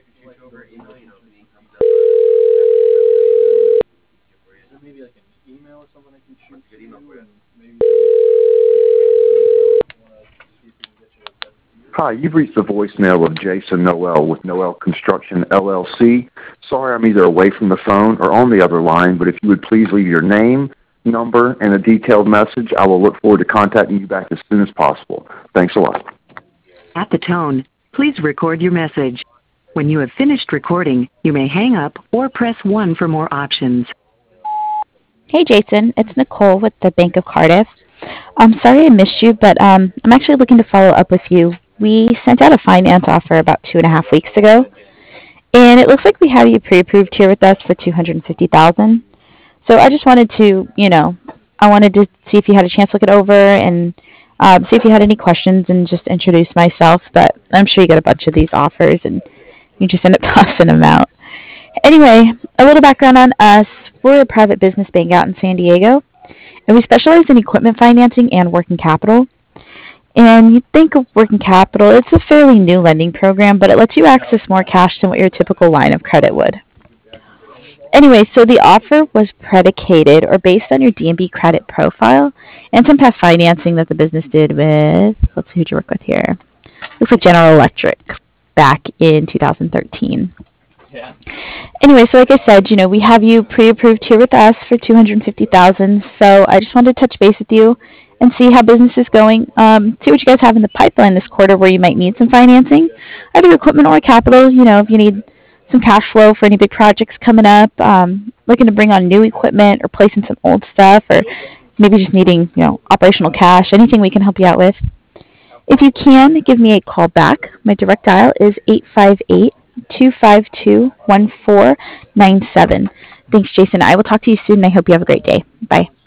Is there maybe like an email or something I can shoot to you, and maybe want to see if we can get you a better deal? Hi, you've reached the voicemail of Jason Noel with Noel Construction LLC. Sorry I'm either away from the phone or on the other line, but if you would please leave your name, number, and a detailed message, I will look forward to contacting you back as soon as possible. Thanks a lot. At the tone, please record your message. When you have finished recording, you may hang up or press 1 for more options. Hey Jason, it's Nicole with the Bank of Cardiff. I'm sorry I missed you, but I'm actually looking to follow up with you. We sent out a finance offer about 2.5 weeks ago, and it looks like we have you pre-approved here with us for $250,000. So I just wanted to, I wanted to see if you had a chance to look it over and see if you had any questions and just introduce myself. But I'm sure you get a bunch of these offers, and you just end up tossing them out. Anyway, a little background on us. We're a private business bank out in San Diego, and we specialize in equipment financing and working capital. And you think of working capital, it's a fairly new lending program, but it lets you access more cash than what your typical line of credit would. Anyway, so the offer was predicated or based on your D&B credit profile and some past financing that the business did with, let's see who'd you work with here. Looks like General Electric back in 2013. Yeah. Anyway, so like I said, we have you pre-approved here with us for $250,000. So I just wanted to touch base with you and see how business is going. See what you guys have in the pipeline this quarter where you might need some financing, either equipment or capital. If you need some cash flow for any big projects coming up, looking to bring on new equipment, replacing some old stuff, or maybe just needing, operational cash, anything we can help you out with. If you can, give me a call back. My direct dial is 858-252-1497. Thanks, Jason. I will talk to you soon, and I hope you have a great day. Bye.